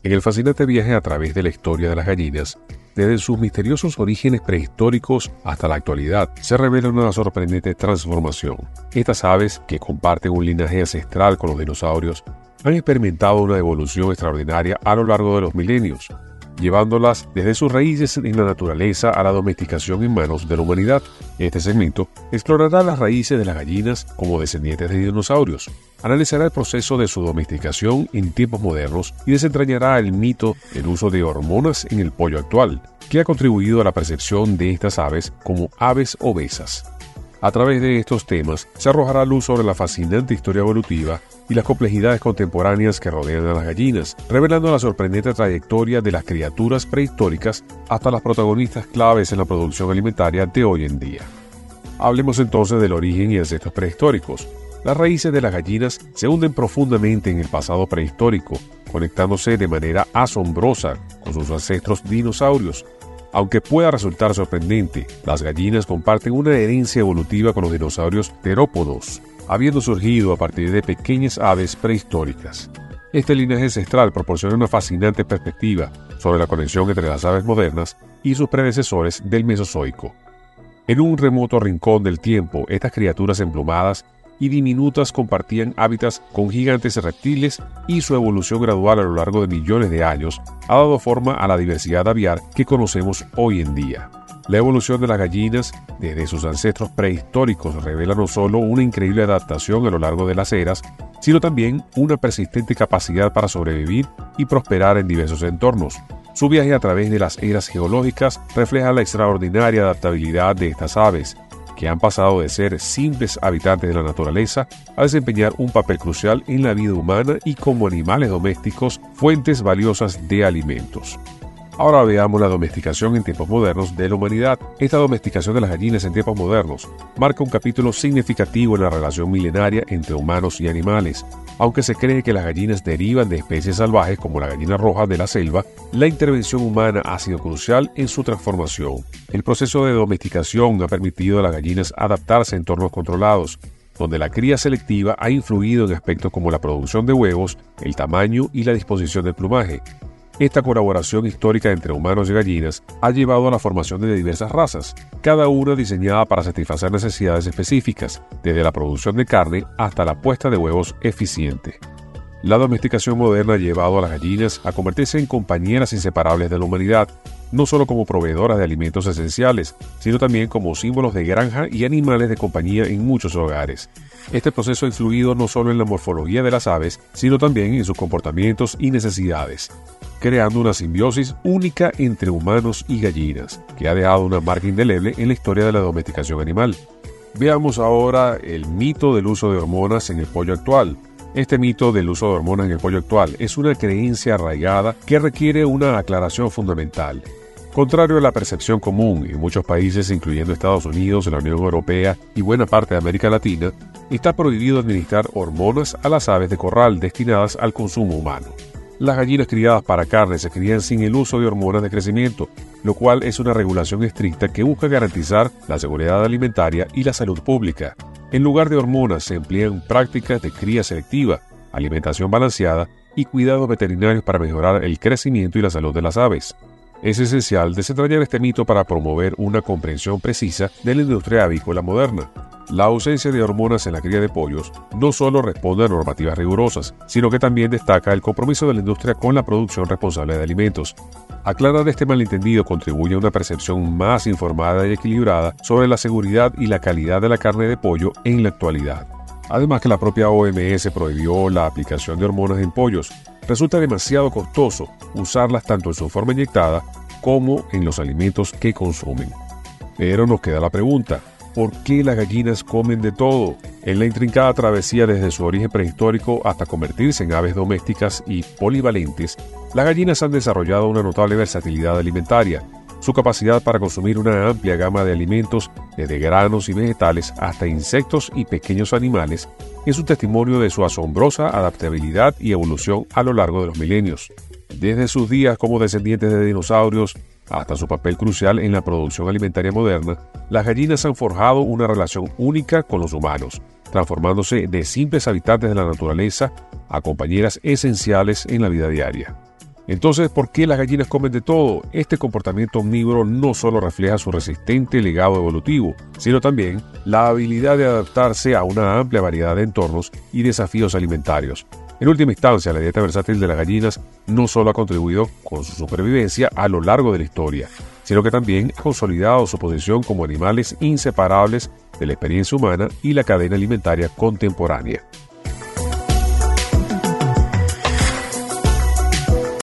En el fascinante viaje a través de la historia de las gallinas, desde sus misteriosos orígenes prehistóricos hasta la actualidad, se revela una sorprendente transformación. Estas aves, que comparten un linaje ancestral con los dinosaurios, han experimentado una evolución extraordinaria a lo largo de los milenios, llevándolas desde sus raíces en la naturaleza a la domesticación en manos de la humanidad. Este segmento explorará las raíces de las gallinas como descendientes de dinosaurios, analizará el proceso de su domesticación en tiempos modernos y desentrañará el mito del uso de hormonas en el pollo actual, que ha contribuido a la percepción de estas aves como aves obesas. A través de estos temas se arrojará luz sobre la fascinante historia evolutiva y las complejidades contemporáneas que rodean a las gallinas, revelando la sorprendente trayectoria de las criaturas prehistóricas hasta las protagonistas claves en la producción alimentaria de hoy en día. Hablemos entonces del origen y ancestros prehistóricos. Las raíces de las gallinas se hunden profundamente en el pasado prehistórico, conectándose de manera asombrosa con sus ancestros dinosaurios. Aunque pueda resultar sorprendente, las gallinas comparten una herencia evolutiva con los dinosaurios terópodos, habiendo surgido a partir de pequeñas aves prehistóricas. Este linaje ancestral proporciona una fascinante perspectiva sobre la conexión entre las aves modernas y sus predecesores del Mesozoico. En un remoto rincón del tiempo, estas criaturas emplumadas y diminutas compartían hábitats con gigantes reptiles, y su evolución gradual a lo largo de millones de años ha dado forma a la diversidad aviar que conocemos hoy en día. La evolución de las gallinas desde sus ancestros prehistóricos revela no solo una increíble adaptación a lo largo de las eras, sino también una persistente capacidad para sobrevivir y prosperar en diversos entornos. Su viaje a través de las eras geológicas refleja la extraordinaria adaptabilidad de estas aves, que han pasado de ser simples habitantes de la naturaleza a desempeñar un papel crucial en la vida humana y como animales domésticos, fuentes valiosas de alimentos. Ahora veamos la domesticación en tiempos modernos de la humanidad. Esta domesticación de las gallinas en tiempos modernos marca un capítulo significativo en la relación milenaria entre humanos y animales. Aunque se cree que las gallinas derivan de especies salvajes como la gallina roja de la selva, la intervención humana ha sido crucial en su transformación. El proceso de domesticación ha permitido a las gallinas adaptarse a entornos controlados, donde la cría selectiva ha influido en aspectos como la producción de huevos, el tamaño y la disposición del plumaje. Esta colaboración histórica entre humanos y gallinas ha llevado a la formación de diversas razas, cada una diseñada para satisfacer necesidades específicas, desde la producción de carne hasta la puesta de huevos eficiente. La domesticación moderna ha llevado a las gallinas a convertirse en compañeras inseparables de la humanidad, no solo como proveedoras de alimentos esenciales, sino también como símbolos de granja y animales de compañía en muchos hogares. Este proceso ha influido no solo en la morfología de las aves, sino también en sus comportamientos y necesidades, creando una simbiosis única entre humanos y gallinas, que ha dejado una marca indeleble en la historia de la domesticación animal. Veamos ahora el mito del uso de hormonas en el pollo actual. Este mito del uso de hormonas en el pollo actual es una creencia arraigada que requiere una aclaración fundamental. Contrario a la percepción común en muchos países, incluyendo Estados Unidos, la Unión Europea y buena parte de América Latina, está prohibido administrar hormonas a las aves de corral destinadas al consumo humano. Las gallinas criadas para carne se crían sin el uso de hormonas de crecimiento, lo cual es una regulación estricta que busca garantizar la seguridad alimentaria y la salud pública. En lugar de hormonas se emplean prácticas de cría selectiva, alimentación balanceada y cuidados veterinarios para mejorar el crecimiento y la salud de las aves. Es esencial desentrañar este mito para promover una comprensión precisa de la industria avícola moderna. La ausencia de hormonas en la cría de pollos no solo responde a normativas rigurosas, sino que también destaca el compromiso de la industria con la producción responsable de alimentos. Aclarar este malentendido contribuye a una percepción más informada y equilibrada sobre la seguridad y la calidad de la carne de pollo en la actualidad. Además que la propia OMS prohibió la aplicación de hormonas en pollos. Resulta demasiado costoso usarlas tanto en su forma inyectada como en los alimentos que consumen. Pero nos queda la pregunta: ¿por qué las gallinas comen de todo? En la intrincada travesía desde su origen prehistórico hasta convertirse en aves domésticas y polivalentes, las gallinas han desarrollado una notable versatilidad alimentaria. Su capacidad para consumir una amplia gama de alimentos, desde granos y vegetales hasta insectos y pequeños animales, es un testimonio de su asombrosa adaptabilidad y evolución a lo largo de los milenios. Desde sus días como descendientes de dinosaurios hasta su papel crucial en la producción alimentaria moderna, las gallinas han forjado una relación única con los humanos, transformándose de simples habitantes de la naturaleza a compañeras esenciales en la vida diaria. Entonces, ¿por qué las gallinas comen de todo? Este comportamiento omnívoro no solo refleja su resistente legado evolutivo, sino también la habilidad de adaptarse a una amplia variedad de entornos y desafíos alimentarios. En última instancia, la dieta versátil de las gallinas no solo ha contribuido con su supervivencia a lo largo de la historia, sino que también ha consolidado su posición como animales inseparables de la experiencia humana y la cadena alimentaria contemporánea.